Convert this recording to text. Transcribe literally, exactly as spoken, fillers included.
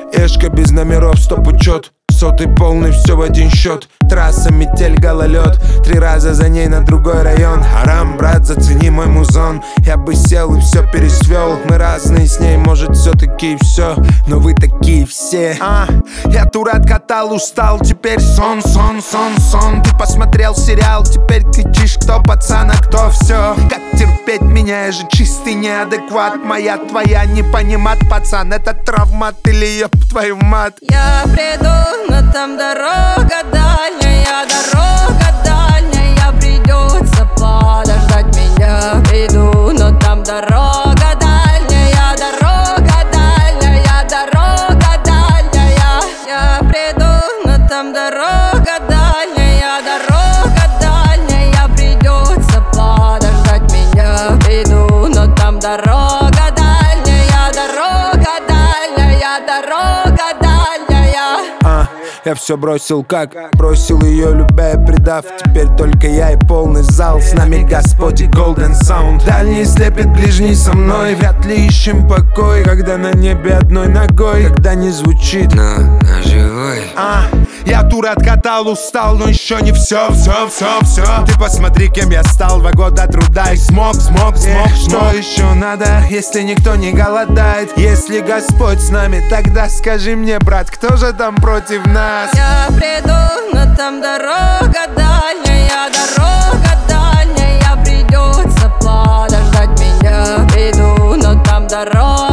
Эшка без номеров, стоп учет. Сотый полный, все в один счет. Трасса, метель, гололед. Три раза за ней на другой район. Харам, брат, зацени мой музон. Я бы сел и все пересвел. Мы разные с ней, может все-таки и все. Но вы такие все. а, Я тур откатал, устал. Теперь сон, сон, сон, сон. Ты посмотрел сериал, теперь кричишь, кто пацан, а кто все. Как терпеть меня, я же чистый неадекват. Моя, твоя, не понимат, пацан. Это травмат или ёб твою мать. Я приду, но там дорога дальняя, дорога дальняя. Придется подождать меня. Приду, но там дорога дальняя, дорога дальняя, дорога дальняя. Я приду, но там дорога дальняя, дорога дальняя. Придется подождать меня. Приду, но там дорога дальняя, дорога дальняя, дорога дальняя. А, я все бросил как бросил ее, любя и предав. Теперь только я и полный зал. С нами Господь и Golden Sound. Дальний слепит, ближний со мной. Вряд ли ищем покой, когда на небе одной ногой. Когда не звучит, но на живой. а, я тур откатал, устал, но еще не все, все, все, все. Ты посмотри, кем я стал, два года труда и смог, смог, смог. Эх, что еще надо, если никто не голодает? Если Господь с нами, тогда скажи мне, брат, кто же там против нас? Я приду, но там дорога дальняя, дорога дальняя. Придется подождать меня. Приду, но там дорога